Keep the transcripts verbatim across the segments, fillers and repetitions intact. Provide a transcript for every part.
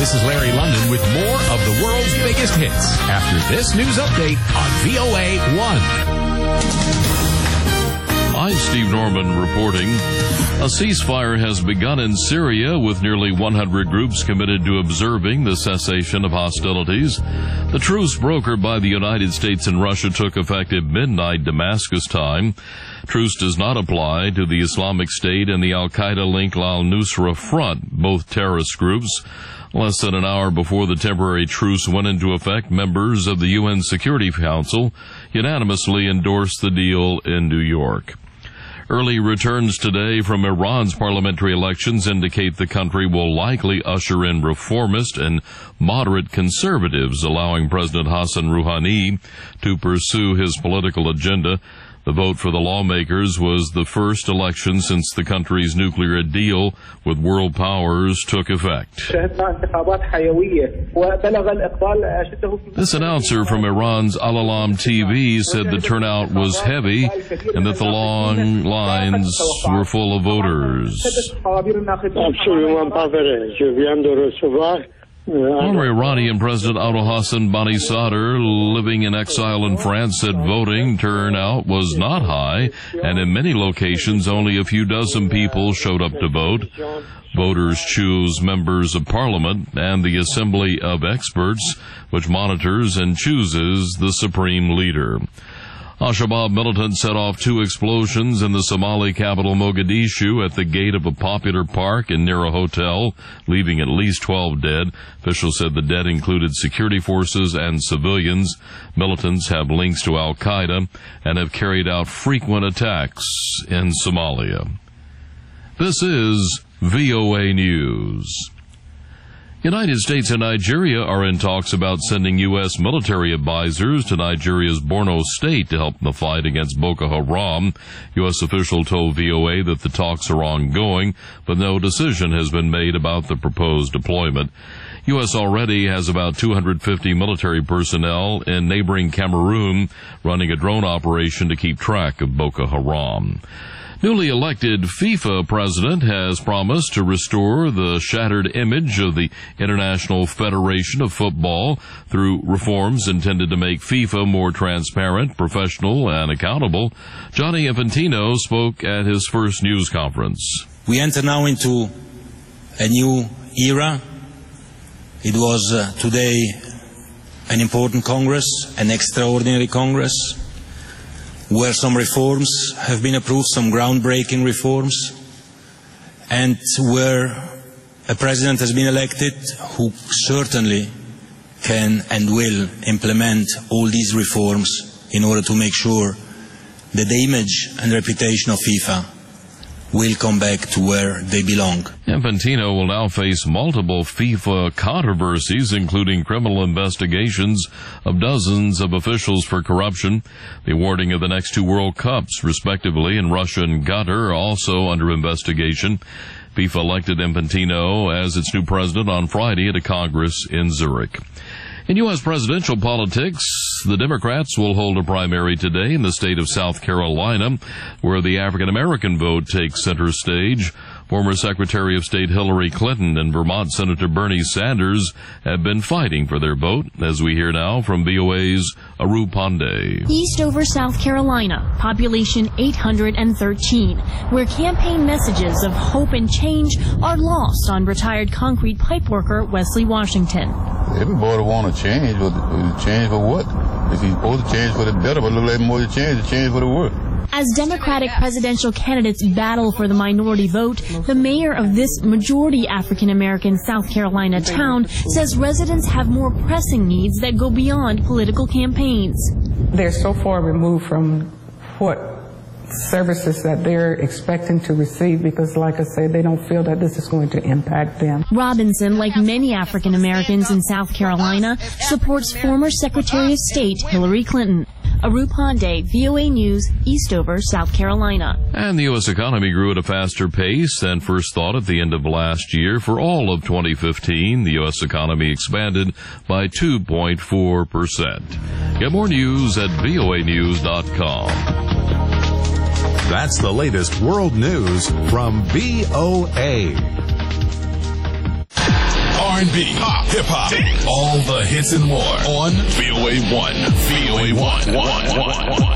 This is Larry London with more of the world's biggest hits after this news update on V O A one. Hi, Steve Norman reporting. A ceasefire has begun in Syria with nearly one hundred groups committed to observing the cessation of hostilities. The truce brokered by the United States and Russia took effect at midnight Damascus time. Truce does not apply to the Islamic State and the Al-Qaeda-linked Al-Nusra Front, both terrorist groups. Less than an hour before the temporary truce went into effect, members of the U N Security Council unanimously endorsed the deal in New York. Early returns today from Iran's parliamentary elections indicate the country will likely usher in reformist and moderate conservatives, allowing President Hassan Rouhani to pursue his political agenda. The vote for the lawmakers was the first election since the country's nuclear deal with world powers took effect. This announcer from Iran's Al-Alam T V said the turnout was heavy and that the long lines were full of voters. Former Iranian President Abul Hassan Bani Sadr, living in exile in France, said voting turnout was not high, and in many locations only a few dozen people showed up to vote. Voters choose members of parliament and the Assembly of Experts, which monitors and chooses the supreme leader. Al-Shabaab militants set off two explosions in the Somali capital Mogadishu at the gate of a popular park and near a hotel, leaving at least twelve dead. Officials said the dead included security forces and civilians. Militants have links to Al-Qaeda and have carried out frequent attacks in Somalia. This is V O A News. United States and Nigeria are in talks about sending U S military advisors to Nigeria's Borno state to help in the fight against Boko Haram. U S official told V O A that the talks are ongoing, but no decision has been made about the proposed deployment. U S already has about two hundred fifty military personnel in neighboring Cameroon running a drone operation to keep track of Boko Haram. Newly elected FIFA president has promised to restore the shattered image of the International Federation of Football through reforms intended to make FIFA more transparent, professional, and accountable. Gianni Infantino spoke at his first news conference. We enter now into a new era. It was uh, today an important Congress, an extraordinary Congress, where some reforms have been approved, some groundbreaking reforms, and where a president has been elected who certainly can and will implement all these reforms in order to make sure that the image and reputation of FIFA will come back to where they belong. Infantino will now face multiple FIFA controversies, including criminal investigations of dozens of officials for corruption. The awarding of the next two World Cups, respectively, in Russia and Qatar, are also under investigation. FIFA elected Infantino as its new president on Friday at a Congress in Zurich. In U S presidential politics, the Democrats will hold a primary today in the state of South Carolina, where the African-American vote takes center stage. Former Secretary of State Hillary Clinton and Vermont Senator Bernie Sanders have been fighting for their vote, as we hear now from V O A's Aru Pandey. Eastover, South Carolina, population eight hundred thirteen, where campaign messages of hope and change are lost on retired concrete pipe worker Wesley Washington. Everybody want to change, but change for what? If he's supposed to change for the better, but look like more to change, to change for the worse. As Democratic presidential candidates battle for the minority vote, the mayor of this majority African-American South Carolina town says residents have more pressing needs that go beyond political campaigns. They're so far removed from what services that they're expecting to receive because, like I said, they don't feel that this is going to impact them. Robinson, like many African Americans in South Carolina, supports former Secretary of State Hillary Clinton. Aru Pandey, V O A News, Eastover, South Carolina. And the U S economy grew at a faster pace than first thought at the end of last year. For all of twenty fifteen, the U S economy expanded by two point four percent. Get more news at V O A news dot com. That's the latest world news from V O A. Are R and B, pop, hip-hop, all the hits and more on V O A one. V O A one. one, one, one.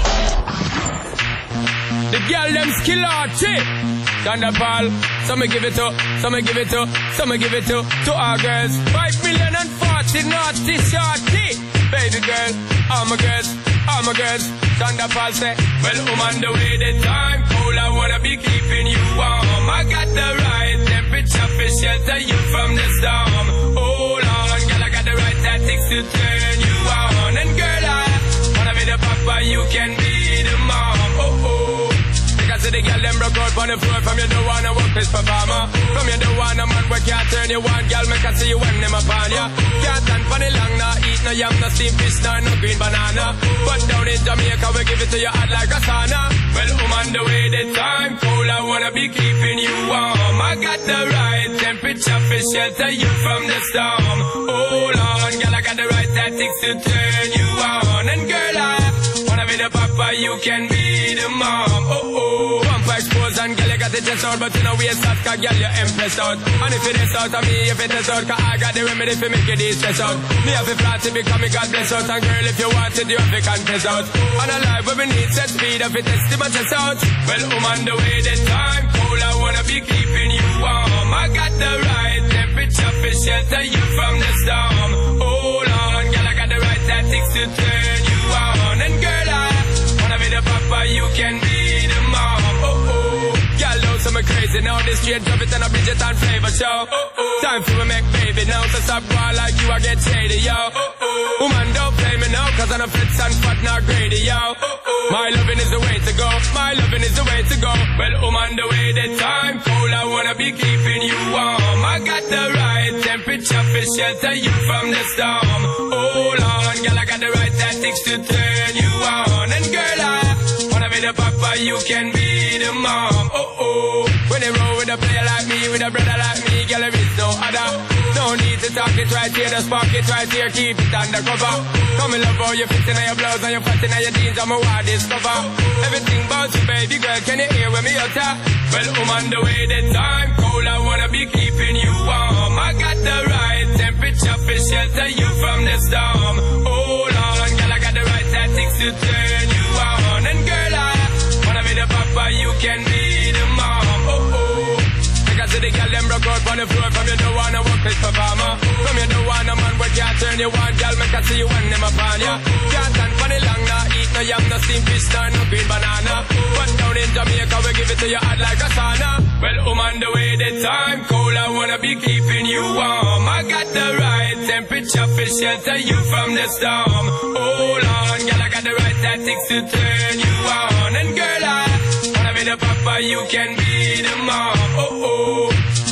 The girl them skill arty. Thunderball, some me give it to, some me give it to, some me give it to, to our girls. Five million and forty naughty shorty. Baby girl, all my girls, all my girls. Thunderball say, well, I'm on the way, the time cold, I wanna be keeping you warm. I got the right temperature for shelter you from the storm. Hold on, girl, I got the right tactics to turn you on. And girl, I wanna be the papa, you can be the mom. Oh, oh. Because the girl, them broke out on the floor. From you don't wanna work this performer. From you don't wanna man, we can't turn you on. Girl, make I see you when them upon ya. Can't stand for the long, nah. Eat no yam, no steamed fish, nah, no green banana. But down in Jamaica, we give it to you hot like a sauna. Well, I'm on the way, the time cold, I wanna be keeping you warm. I got the right temperature for shelter you from the storm. Hold on, girl, I got the right tactics to turn you on. And girl, I wanna be the papa, you can be the mom. Oh, oh. Pump exposed and girl, you got the chest out, but you know we a soft, cause girl, you empress out. And if it is out of me, if it is out, cause I got the remedy for make it easy stress out. Me have a flat to become me God bless out. And girl, if you want it, you have to confess out. And a life where we need set speed, if it is my chest out. Well, I'm on the way, the time cold, I wanna be keeping you warm. I got the right temperature for shelter you from the storm. Hold on, girl, I got the right tactics to turn you on. And girl, I wanna be the papa, you can be the mom. Oh, oh. Girl, know some crazy now, this straight drop it and a Bridget and flavor show. Oh, oh. Time for me make baby now, so stop going like you, I get shady, yo. Oh, oh. Woman, don't play me now, cause I'm a fit and fat, not greedy, yo. Oh, oh. My loving is the way to go, my loving is the way to go. Well, I'm on the way, the time cold, I wanna be keeping you warm. I got the right temperature for shelter you from the storm. Hold on, girl, I got the right tactics to turn you on. And girl, I wanna be the papa, you can be the mom. Oh, oh. When they roll with a player like me, with a brother like me, girl, there is no other. No need to talk it right here, the spark it right here, keep it undercover. Come in love how you fit in your blouse and you fat in your jeans, I'm a wild discover. Everything about you, baby girl, can you hear when me utter? Well, I'm on the way, the time cold, I wanna be keeping you warm. I got the right temperature for shelter you from the storm. Hold on, girl, I got the right tactics to turn you on. And girl, I wanna be the papa, you can be the mom. Oh, oh. Because the girl, them broke out on the floor. From you don't wanna work this performer. From you don't wanna man, we can't turn you on. Girl, make I see you when them upon ya. Can't stand for the long, nah. Eat no yam, no steamed fish, nah, no green banana. But down in Jamaica, we give it to you hot like a sauna. Well, I'm on the way, the time cold, I wanna be keeping you warm. I got the right temperature for shelter you from the storm. Hold on, girl, I got the right tactics to turn you on. And girl, I wanna be the papa, you can be the mom. Oh, oh.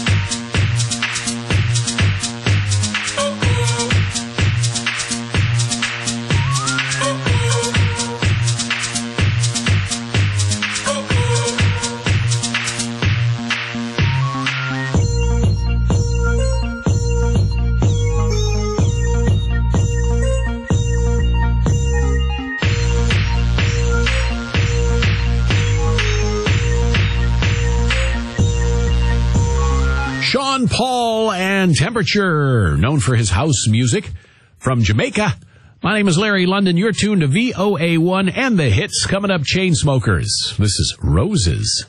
Sean Paul and Temperature, known for his house music from Jamaica. My name is Larry London. You're tuned to V O A one and the hits. Coming up, Chainsmokers. This is Roses.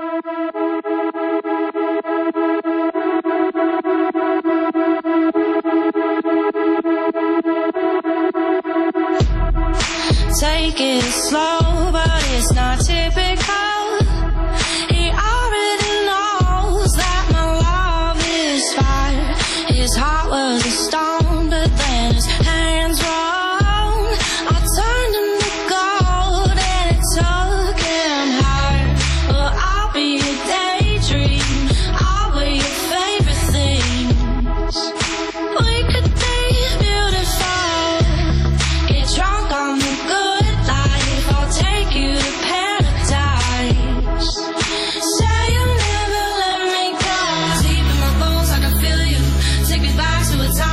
Take it slow, but it's not typical. He already knows that my love is fire. His heart was a stone, but then his hands were on. I turned him to gold and it took him higher. Well, I'll be a daydream, I'll be your favorite things. We could be beautiful, get drunk on the good life. I'll take you to paradise. Say you'll never let me go. Deep in my bones, I can feel you. Take me back to a time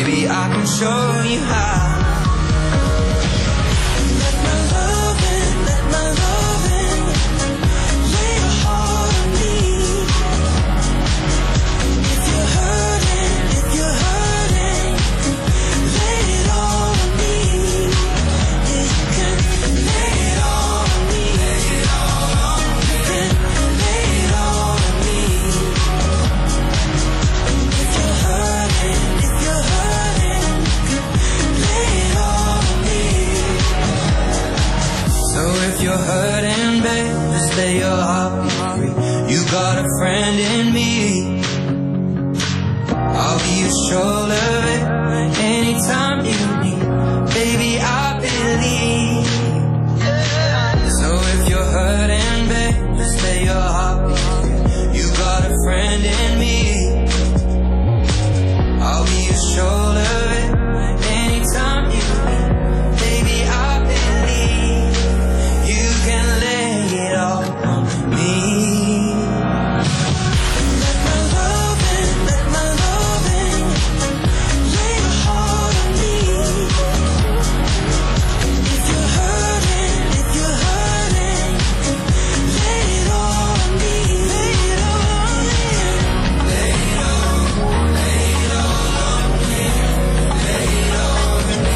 Baby, I can show you how. Let my love in, let my love in. Lay your heart on me. If you're hurting, if you're hurting, lay it all on me. Yeah, you can lay it all on me. Lay it all on me. You can lay it all on me. If you're hurting, if you're hurting, lay it all on me. So if you're hurting, babe, just lay your heart be free. You got a friend in me. I'll be your shoulder, babe, anytime you need. Baby, I believe. So if you're hurting, babe, just lay your heart be free. You got a friend in me. I'll be your shoulder, babe, anytime you need. Baby, I believe you can lay it all on me. Let my love in, let my love in. Lay your heart on me. If you're hurting, if you're hurting, lay it all on me. Lay it all on me. Lay it all, lay it all on me. Lay it all on me.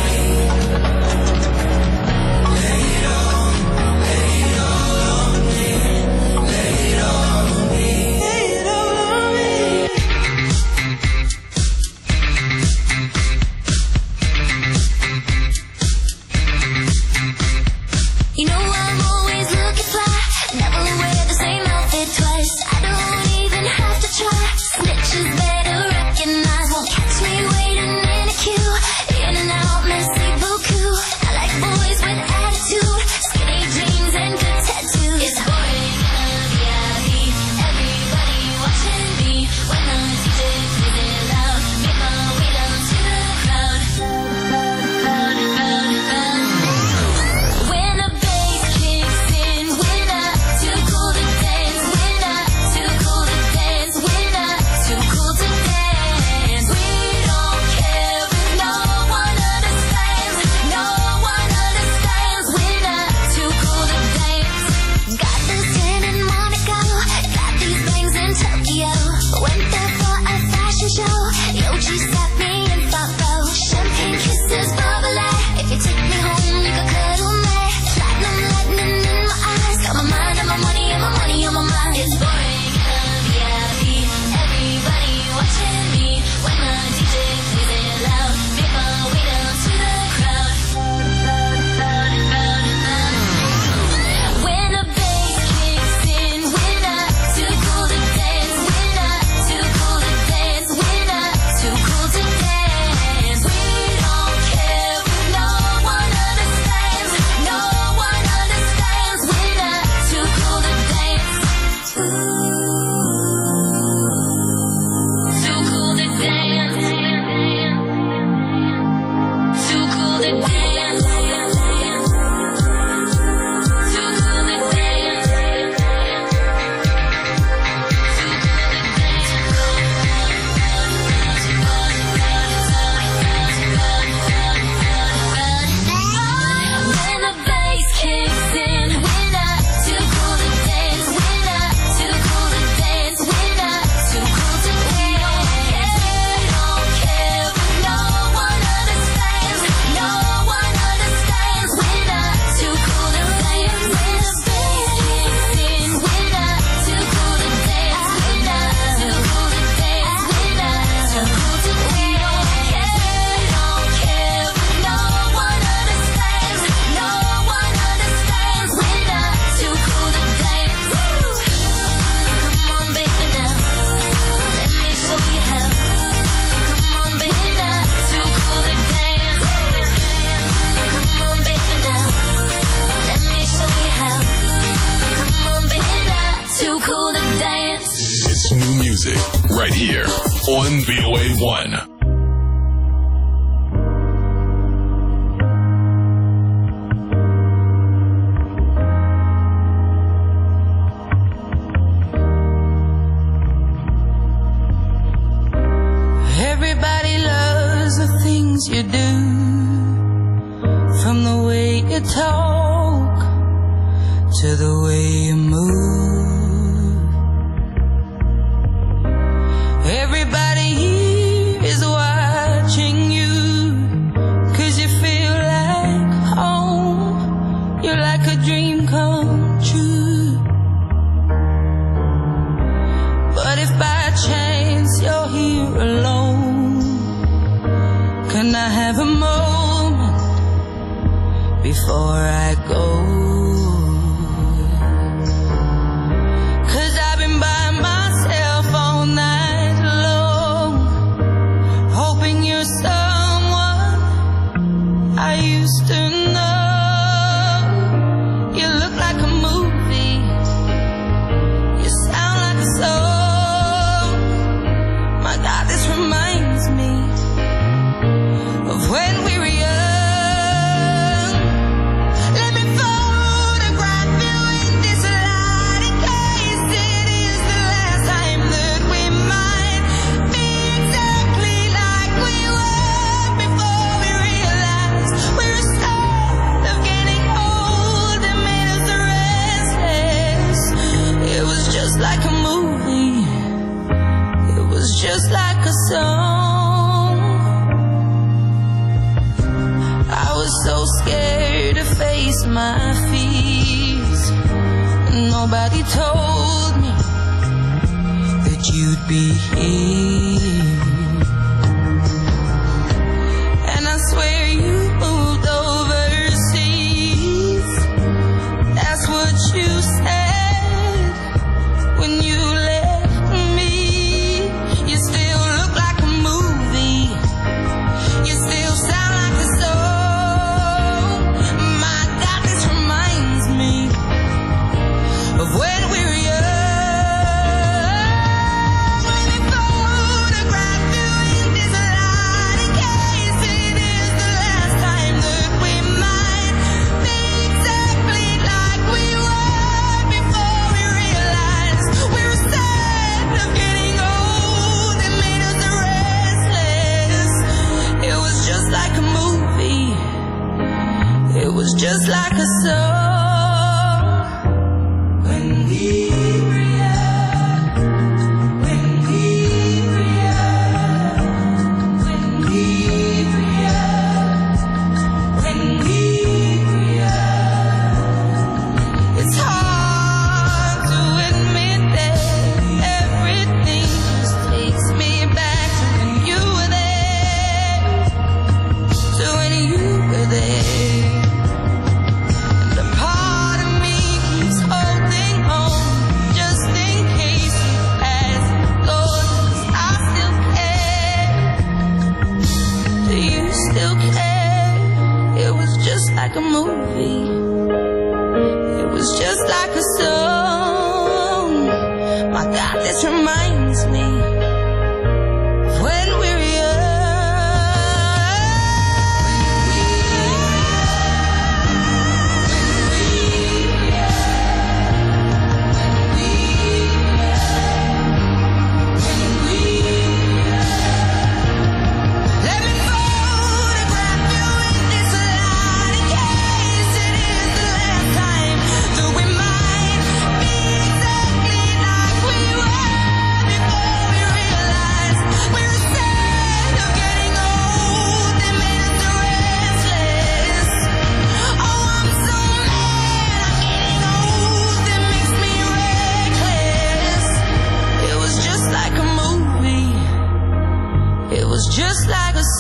Lay it all, lay it all on me. Lay it all on me. Lay it all on me. You know I'm always looking fly. Never wear the same outfit twice. I don't even have to try. Snitches better recognize. Won't catch me waiting in a queue. In and out, messy beaucoup. I like boys with attitude, skinny jeans and good tattoos. It's boring in the V I P. Everybody watching me. When the D J plays it loud, make my way down to the crowd. When the bass kicks in, we're not too cool to dance. We're not too cool to dance. We're not too cool to dance. We don't care if no one understands. No one understands. We're not too cool to dance. Got this tan in Monaco. Got these bangs in Tokyo. Went there for a fashion show. Yoji sat me in front row. Champagne kisses bubbly. If you take me home, you can cuddle me. Platinum lightning in my eyes. Got my mind on my money and my money on my mind. It's boring in the V I P. Everybody watching me. When the D J plays it loud, make my way down to the crowd. When the bass kicks in, we're not too cool to dance. We're not too cool to dance. We're not too cool to dance. We don't care if no one understands. No one understands. We're not too cool to dance. Too cool to dance. Too cool to dance. Too cool to dance. When the bass kicks in, we're not too cool to dance. We're not too cool to dance. We're not too cool to dance. We don't care if no one understands. No one understands. We're not too cool to dance. When the bass kicks in, we're not too cool to dance. We're not too cool to dance. We're not too cool to dance. We don't care. We don't care if no one understands. No one understands. We're not too cool to dance. Come on, baby, now. Let me show you how. Come on, baby, now. Too cool to dance. Come on, baby, now. Let me show you how. Come on, baby, now. Too cool to dance. It's new music right here on V O A one. Everybody loves a thing. talk, to the way you move. Everybody here is watching you, 'cause you feel like home. You're like a dream come true. But if by chance you're here alone, can I have a moment before I go? 'Cause I've been by myself all night long, hoping you're someone I used to know. You look like a movie, you sound like a song. My God, this reminds me of when we were young. Let me photograph you in this light, in case it is the last time that we might be exactly like we were before we realized we're scared of getting old and made us restless. It was just like a movie, it was just like a song. I was so scared to face my fears. Nobody told me that you'd be here. And I swear you moved overseas. That's what you said when you left me. You still look like a movie, you still sound like a song. My God, this reminds me of when we were young. Let me photograph you in this light, in case it is the last time that we might be exactly like we were before we realized we were sad of getting old and made us restless. It was just like a movie, it was just like a song. When we were young, when we were young, when we were young, when we were young. It's hard to admit that everything just takes me back to when you were there, to when you were there. And a part of me keeps holding on, just in case you pass and go, 'cause I still care. Do you still care? It was just like a movie, it was just like a song. My God, this reminds me of when we were Let me photograph you in this light, in case it is the last time that we might be exactly like we were before we realized we were sad of getting old and made us restless. Oh, I'm so mad I'm getting old, it makes me reckless. It was just like a movie, it was just like a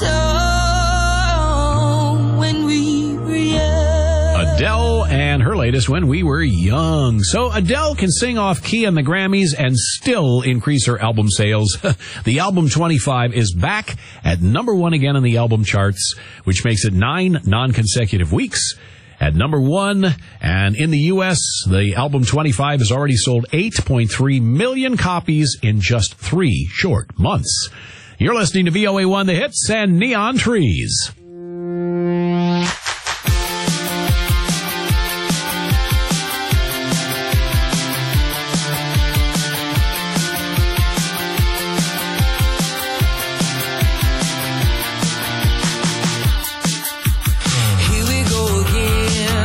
song when we were young. Adele and her latest, When We Were Young. So Adele can sing off key on the Grammys and still increase her album sales. The album twenty-five is back at number one again in the album charts, which makes it nine non-consecutive weeks at number one. And in the U S, the album twenty-five has already sold eight point three million copies in just three short months. You're listening to V O A one, The Hits, and Neon Trees. Here we go again.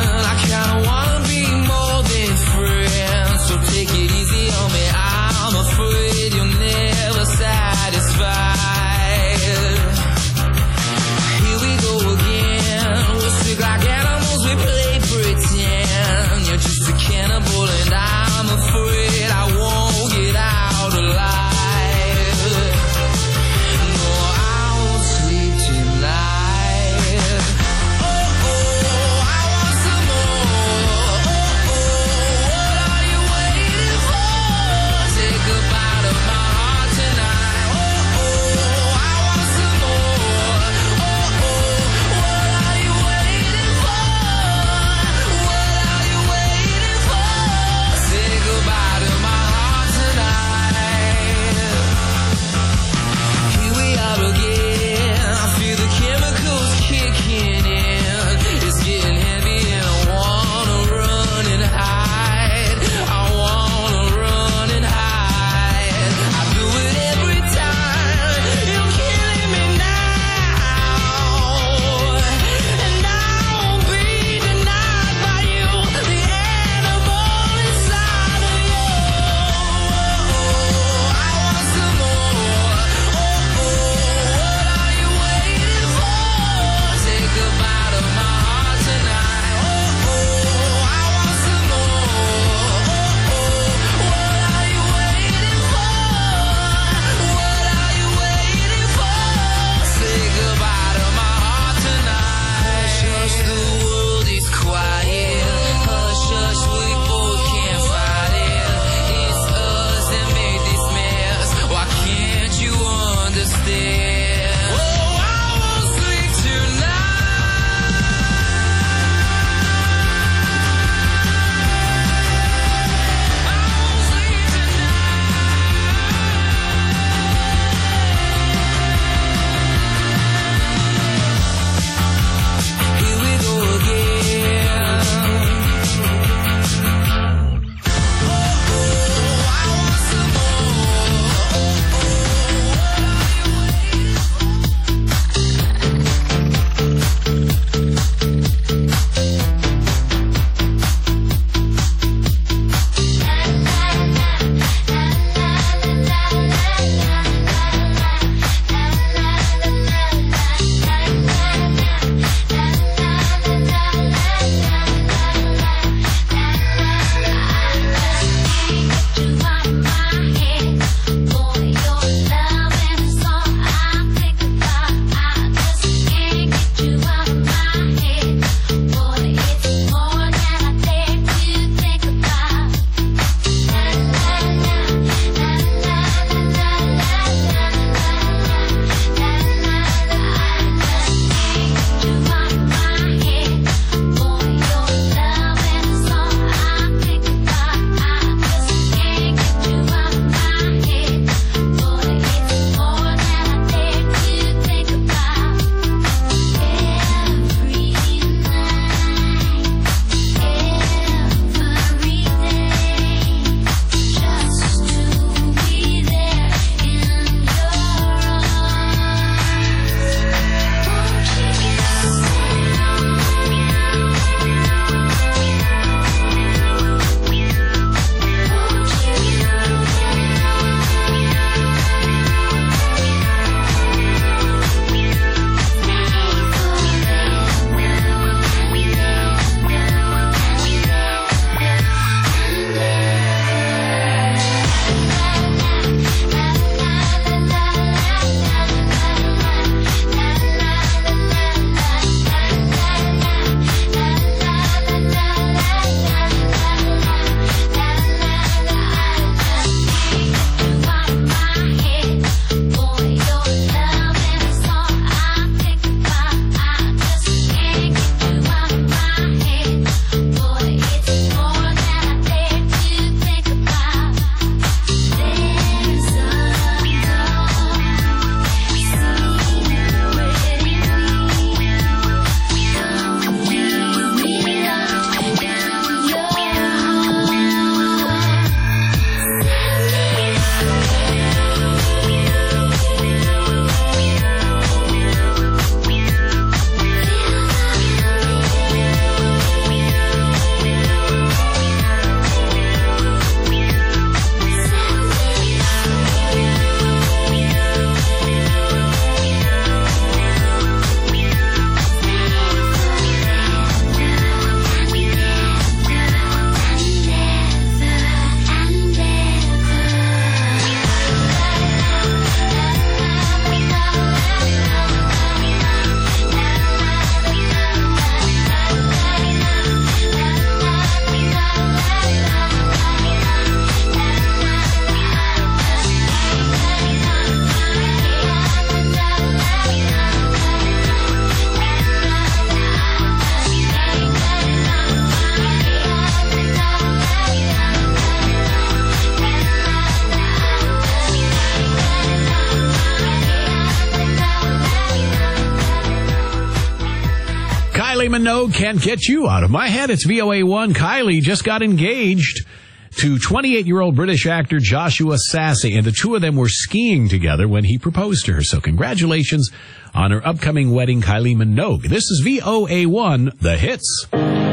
Minogue can't get you out of my head. It's V O A one. Kylie just got engaged to twenty-eight-year-old British actor Joshua Sassy, and the two of them were skiing together when he proposed to her. So congratulations on her upcoming wedding, Kylie Minogue. This is V O A one, The Hits.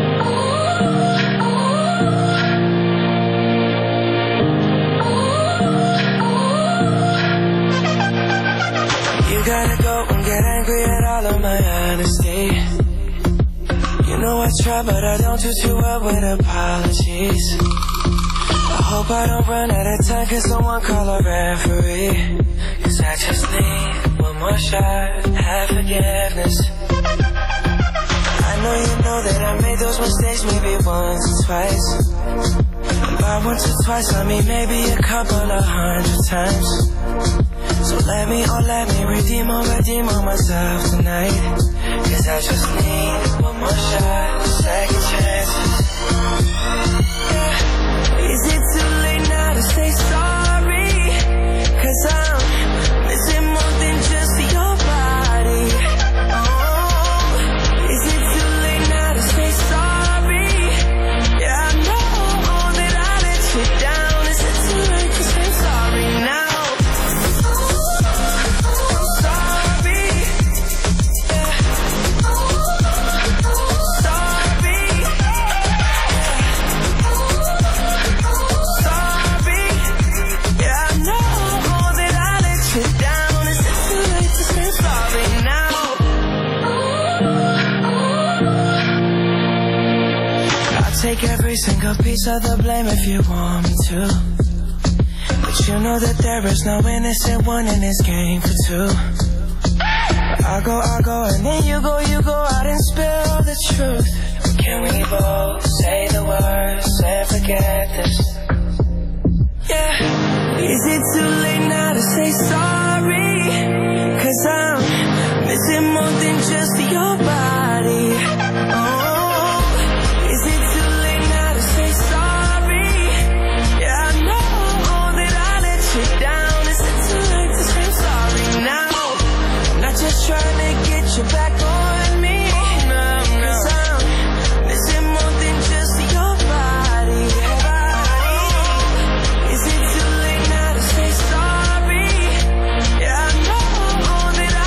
You gotta go and get angry at all of my honesty. You know I try, but I don't do too well with apologies. I hope I don't run out of time, can someone call a referee? Cause I just need one more shot, have forgiveness. I know you know that I made those mistakes maybe once or twice. And by once or twice I mean maybe a couple of hundred times. So let me, oh let me redeem or redeem on myself tonight. Cause I just need one more shot, second chances. Yeah. Is it too late now to say sorry? Cause I'm missing more than just your body. Oh, is it too late now to say sorry? Yeah, I know that I let you down. Is it too late to say sorry now? Take every single piece of the blame if you want me to. But you know that there is no innocent one in this game for two. I go, I go, and then you go, you go out and spill the truth. Can we both say the words and forget this? Yeah. Is it too late now to say sorry? Cause I'm missing more than just your body. Oh. Trying to get you back on me. Cause I'm missing more than just your body. Is it too late now to say sorry? Yeah, I know that I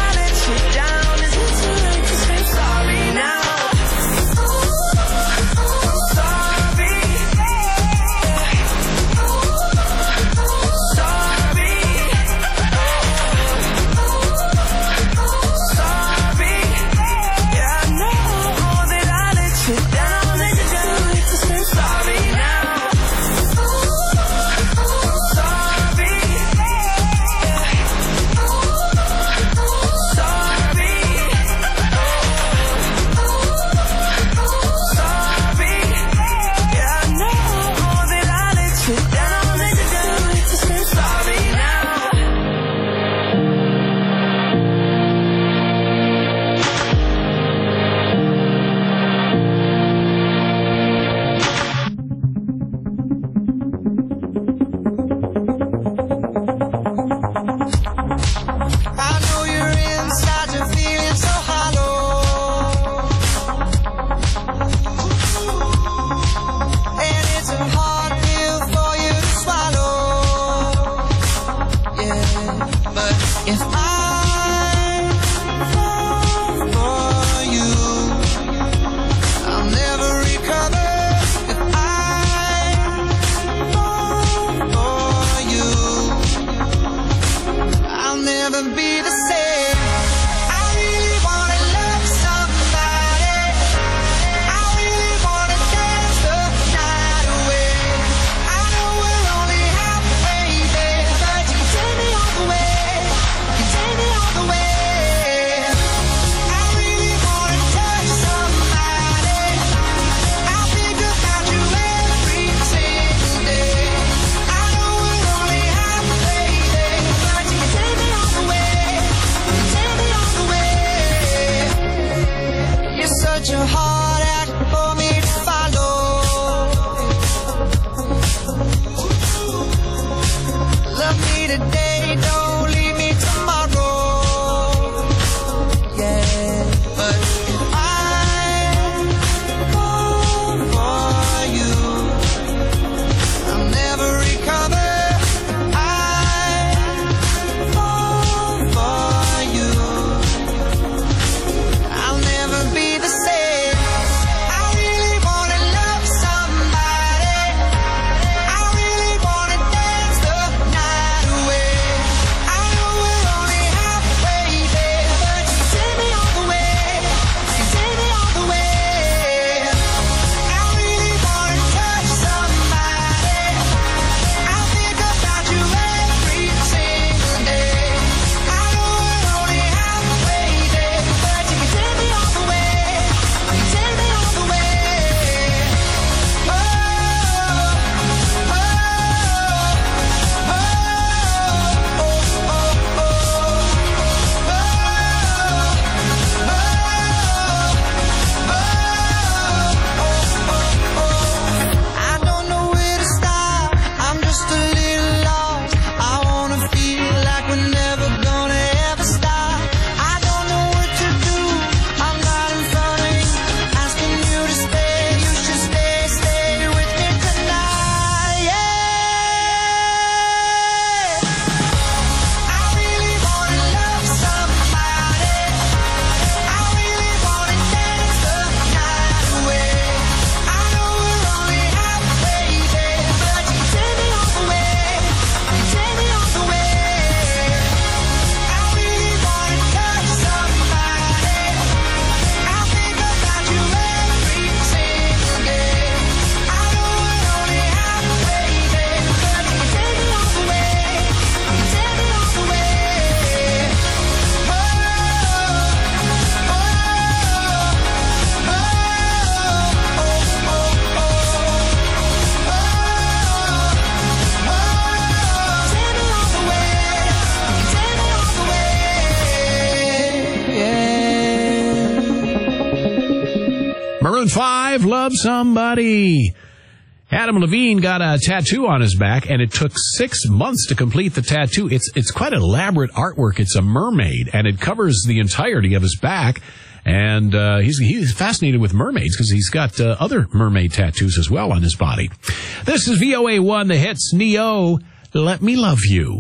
Maroon five, Love Somebody. Adam Levine got a tattoo on his back, and it took six months to complete the tattoo. It's it's quite elaborate artwork. It's a mermaid, and it covers the entirety of his back. And uh, he's he's fascinated with mermaids because he's got uh, other mermaid tattoos as well on his body. This is V O A one, the hits. Neo, Let Me Love You.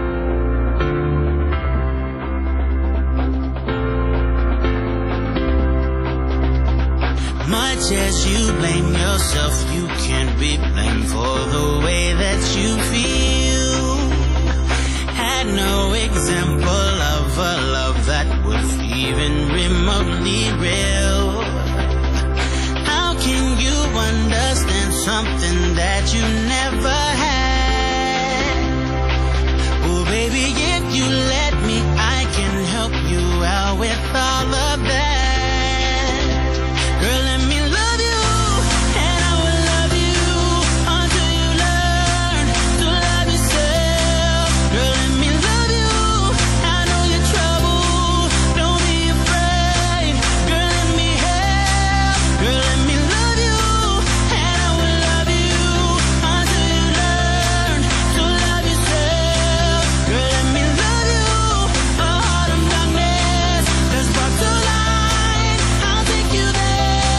Much as you blame yourself, you can't be blamed for the way that you feel. Had no example of a love that was even remotely real. How can you understand something that you never had? Oh baby, if you let me, I can help you out with all of that. Girl, let me love you, and I will love you until you learn to love yourself. Girl, let me love you, I know your trouble, don't be afraid. Girl, let me help. Girl, let me love you, and I will love you until you learn to love yourself. Girl, let me love you, a heart of darkness that's brought to light. I'll take you there.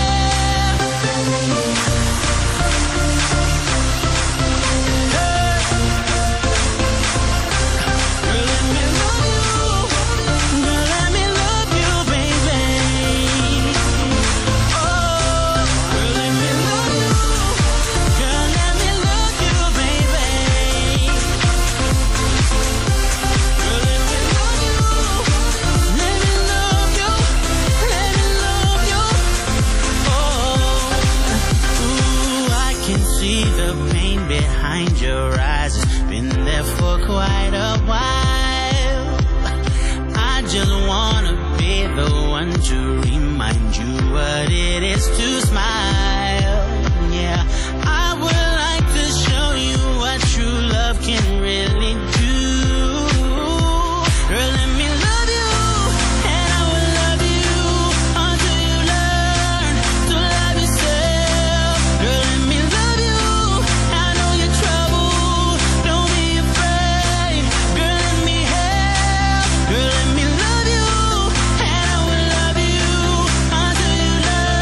See the pain behind your eyes. It's been there for quite a while. I just wanna be the one to remind you what it is to smile. Yeah, I would like to show you what true love can really do. Girl, let me love you, and I will love you until you learn to love yourself. Girl, let me love you, I know your trouble, don't be afraid. Girl, let me help. Girl, let me love you, and I will love you until you learn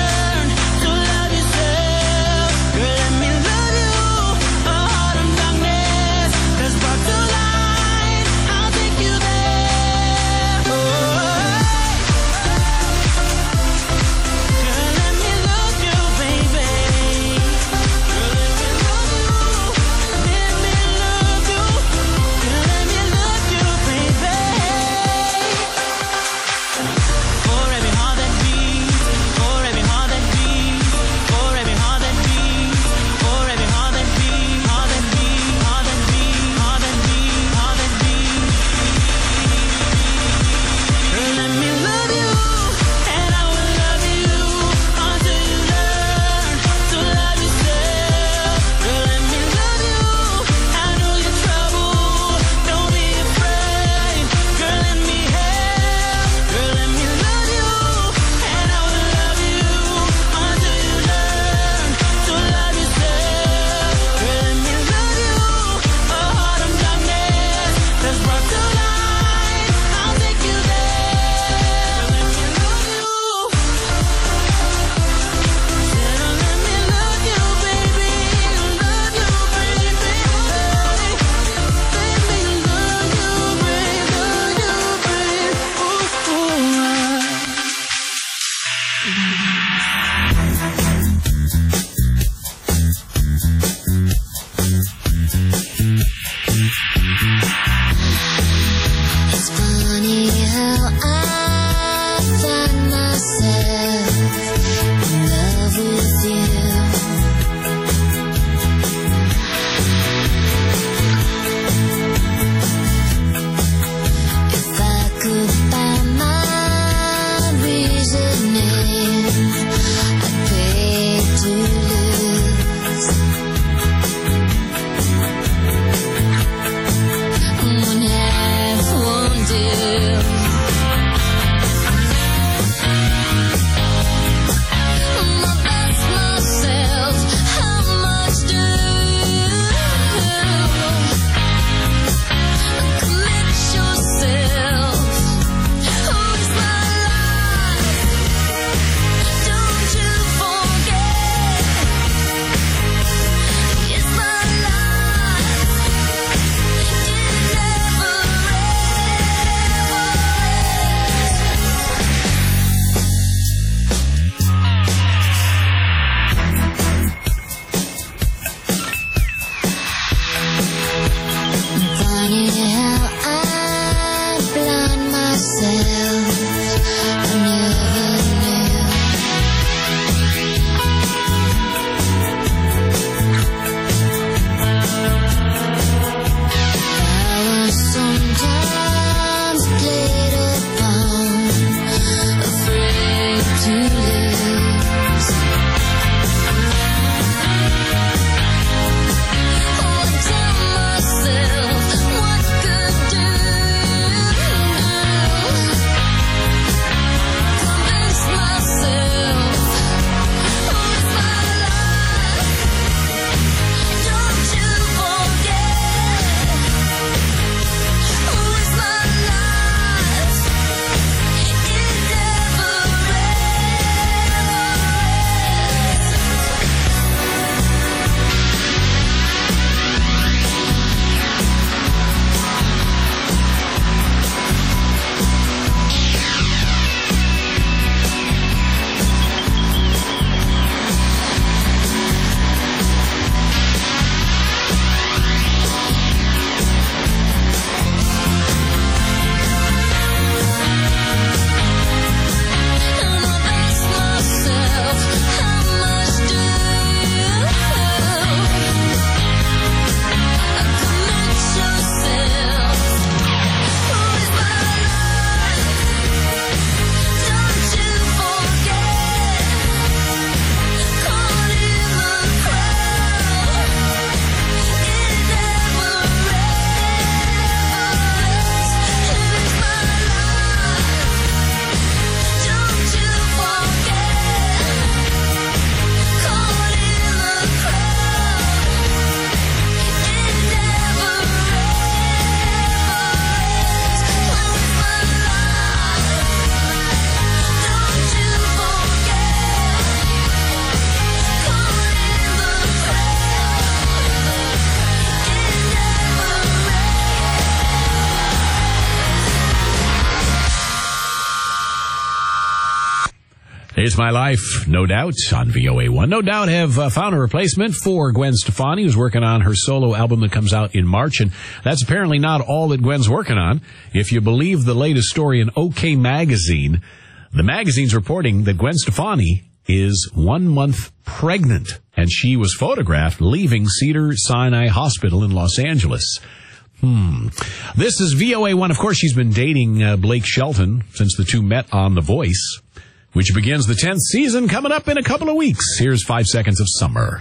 It's My Life, No Doubt, on V O A one. No Doubt have uh, found a replacement for Gwen Stefani, who's working on her solo album that comes out in March, and that's apparently not all that Gwen's working on. If you believe the latest story in OK Magazine, the magazine's reporting that Gwen Stefani is one month pregnant, and she was photographed leaving Cedars-Sinai Hospital in Los Angeles. Hmm. This is V O A one. Of course, she's been dating uh, Blake Shelton since the two met on The Voice, which begins the tenth season coming up in a couple of weeks. Here's Five Seconds of Summer.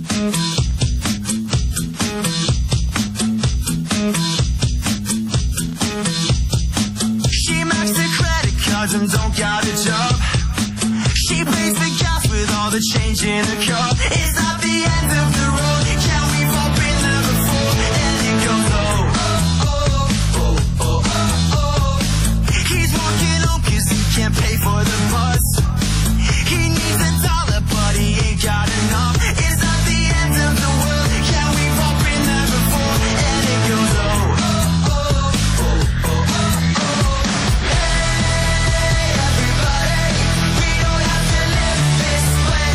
She maxed the credit cards and don't got a job. She pays the gas with all the change in her car. It's not the end of the road. Yeah, we've all been there before. And it goes, oh, oh, oh, oh, oh, oh. He's walking home cause he can't pay for the bus. He needs a dollar but he ain't got enough. It's not the end of the world. Yeah, we've all been there before. And it goes, oh, oh, oh, oh, oh, oh. Hey, everybody, we don't have to live this way.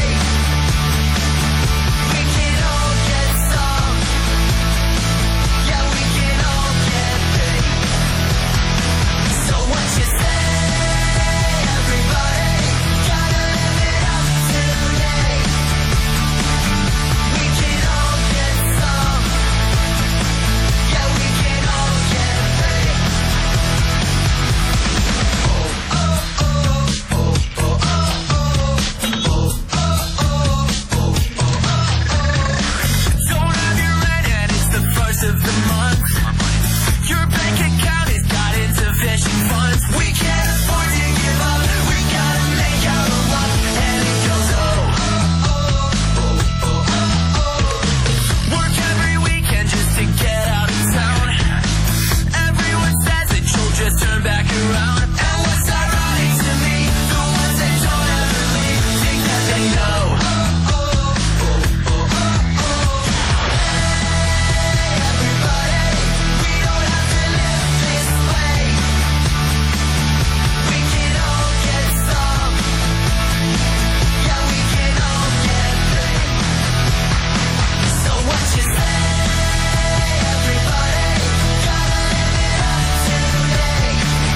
We can all get some. Yeah, we can all get paid. So what you say, everybody? Gotta live it up today. We can all get some. Yeah, we can all get paid. Oh, oh, oh, oh, oh, oh, oh, oh, oh, oh, oh. Don't have your rent and it's the first of the month. Your bank account has got insufficient funds. We can't afford to give up. We gotta make out a lot. And it goes, oh, oh, oh, oh, oh, oh. Work every weekend just to get out of town. Everyone says that you'll just turn back around. And what's ironic to me, the ones that don't ever leave think that they know. Oh, oh, oh, oh, oh, oh. Hey, everybody, we don't have to live this way. We can all get some. Yeah, we can all get paid. So what you say, everybody? Gotta live it up today.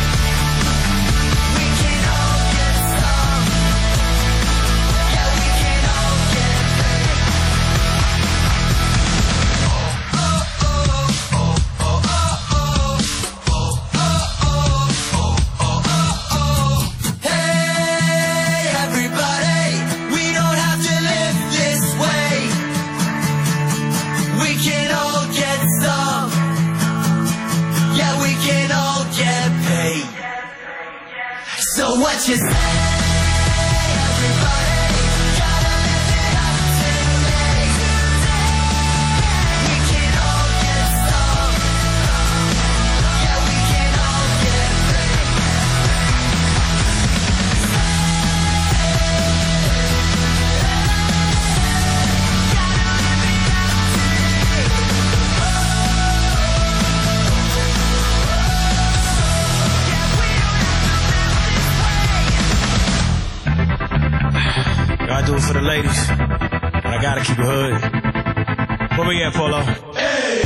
We can all get some. Yeah, we can all get paid. Oh, oh, oh, oh, oh, oh, oh, oh, oh, oh. Hey, everybody, we don't have to live this way. We can all get some. Yeah, we can all get paid. So what you say, everybody? Gotta live it up today. We can all get some. Yeah, we can all get paid. Gotta do it for the ladies, but I gotta keep it hood. Where we at, Polo? Hey!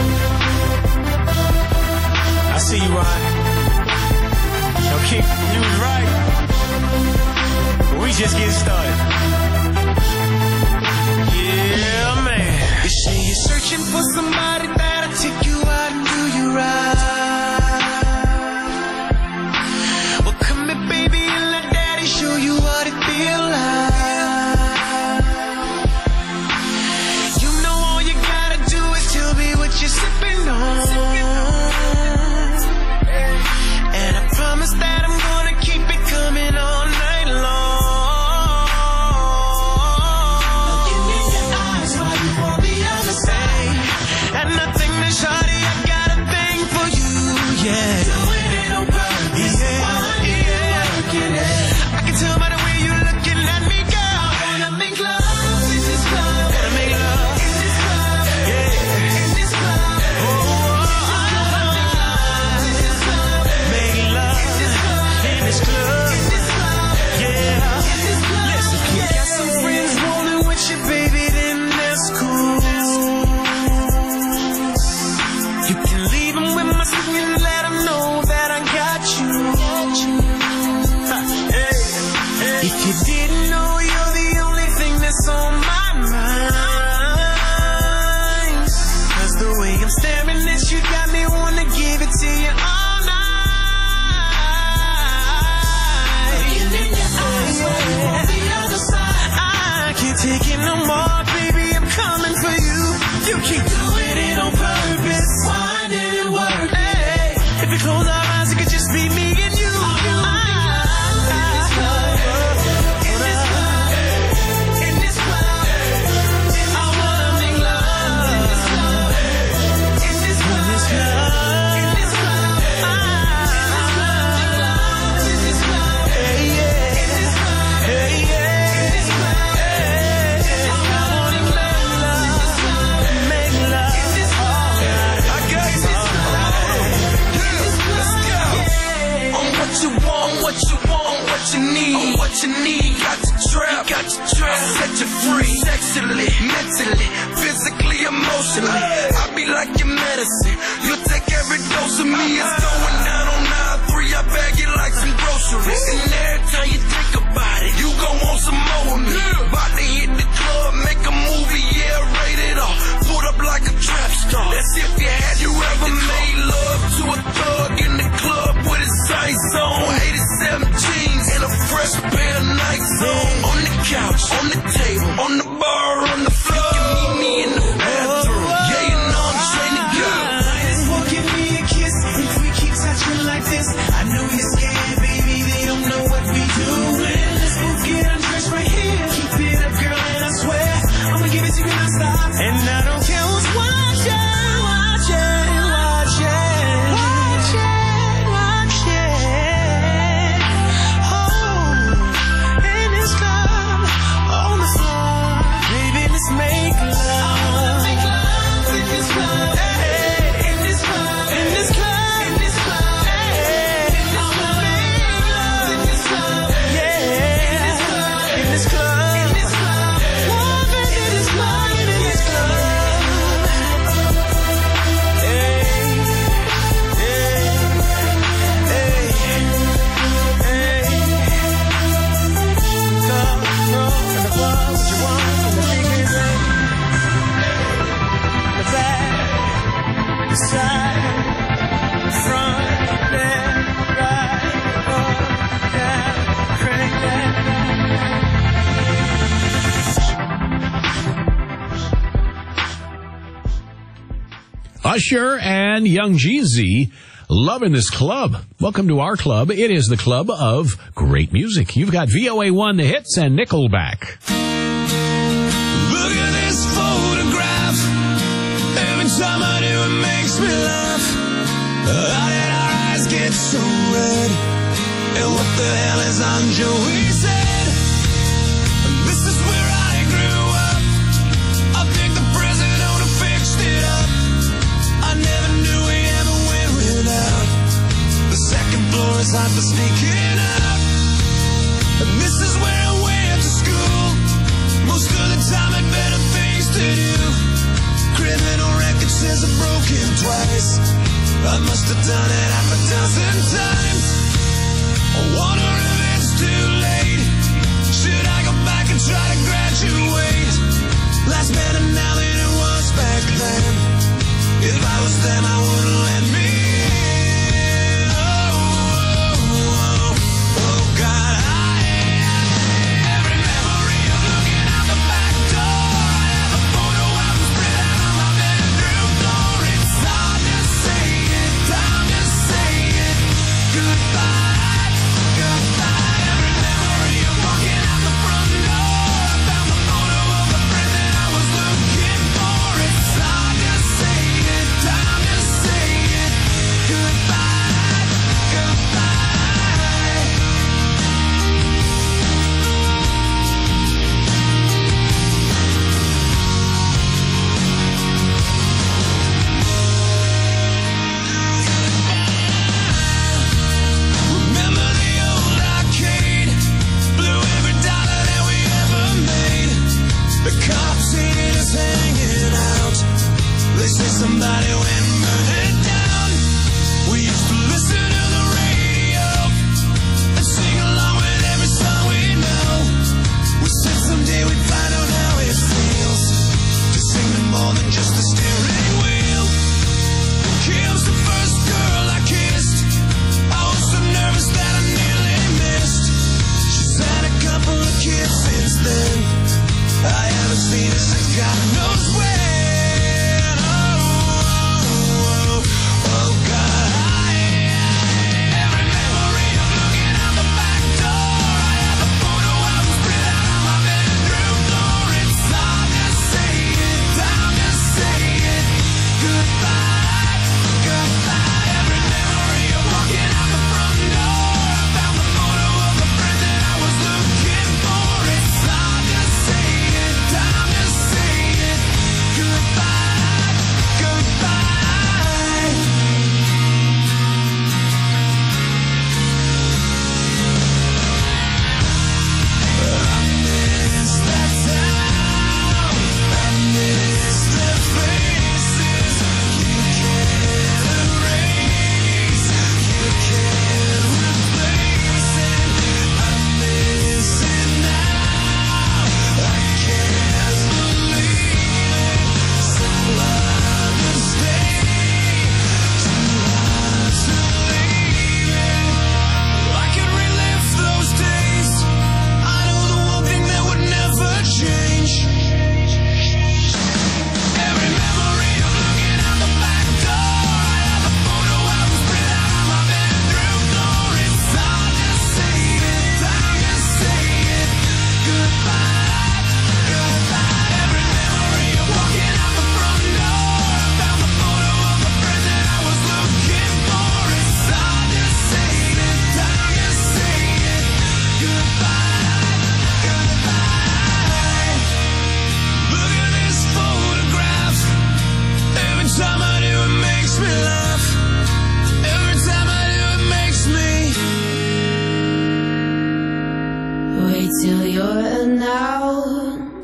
I see you, Ron. Yo, King, you was right. But we just getting started. Yeah, man. You say you're searching for somebody that'll take you out and do you right. Well, come here, baby, and let daddy show you what it feel like. You know all you gotta do is tell me what you're sipping on. And I promise that I'm gonna keep it coming all night long. set you free. Sexually, mentally, physically, emotionally. I'll be like your medicine. You'll take every dose of me. It's going down on nine three. I bag it like some groceries. And every time you think about it, you gon' want some more of me. About to hit the club, make a movie, yeah, rated R. Put up like a trap star. That's if you had you ever made love to a thug in the club with his sights on. eighty-seven jeans and a fresh pair of Nikes on. On the couch, on the table, on the bar, on the floor. You can meet me in the bathroom. Yeah, you know I'm trying to go. Just won't give me a kiss if we keep touching like this. I know you're scared, baby. They don't know what we doing. Let's both get undressed right here. Keep it up, girl, and I swear I'ma give it to you non-stop. And I don't care who's watching, watching, watching, watching, watching. Oh, in this club, on the floor, baby, let's make love. Make love in this club, hey, in this club, in this club, in this club, hey. I wanna make love in this club, yeah, in this club, in this club, in this club. Love in this club, in this club. Hey, hey, hey, hey. Come, roll in the club, what you want from the speakers, hey. The back, the side, the front, left, right, up, down, crank that Usher and Young Jeezy, loving this club. Welcome to our club. It is the club of great music. You've got V O A one, The Hits, and Nickelback. Look at this photograph. Every time I do, it makes me laugh. How did our eyes get so red? And what the hell is on Joey's head? This is where I grew up. I think the president who fixed it up. I never knew we ever went without. The second floor is hot for sneaking up. And this is where I went to school. Most of the time had better things to do. Criminal record says I've broken twice. I must have done it half a dozen times. I wonder if it's too late. Should I go back and try to graduate? Life's better now than it was back then. If I was them, I wouldn't let me in. Oh, oh, oh, oh, God, I every memory of looking out the back door. I have a photo album spread out on my bedroom floor. It's hard to say it, time to say it. Goodbye, goodbye. Every memory of walking out the front door. I found the photo of the friend that I was looking for. It's hard to say it, time to say it. Goodbye, goodbye. Remember the old arcade? Blew every dollar that we ever made. The cops seen us hanging out. They say somebody went and burned it down. We used to listen to the radio and sing along with every song we know. We said someday we'd find out how it feels to sing to more than just the steering wheel. Kim's the first girl I kissed. I was so nervous that I nearly missed. She's had a couple of kids since then. I haven't seen her since God knows when. Oh, oh, oh, oh, God, I every memory of looking out the back door. I have a photo album spread out on my bedroom floor. It's hard to say it, time to say it. Goodbye, goodbye. Every memory of walking out the front door. I found the photo of the friend that I was looking for. It's hard to say it, time to say it.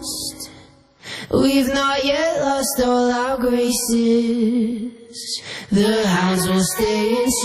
lost. We've not yet lost all our graces. The hounds will stay in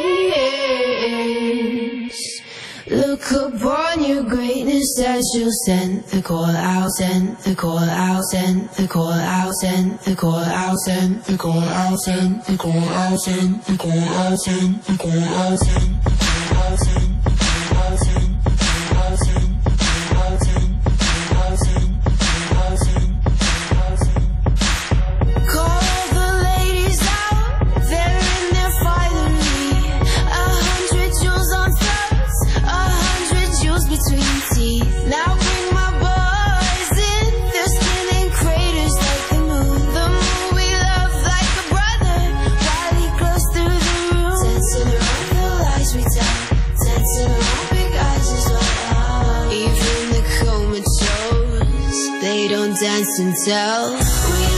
chains. Look upon your greatness as you'll send the call out, send the call out, send the call out, send the call out, send the call out, send the call out, send the call out, send the call out, send the call out, send the call out, send the call out, send the call out, send the call out, send the call out, send the call out, send. Call the ladies out, they're in their finery. A hundred jewels on throats, a hundred jewels between teeth. Now bring my boys in, their skin in craters like the moon. The moon we love like a brother, while he glows through the room. Dancing around the lies we tell, dancing around big eyes as well. Even the comatose, they don't dance and tell. We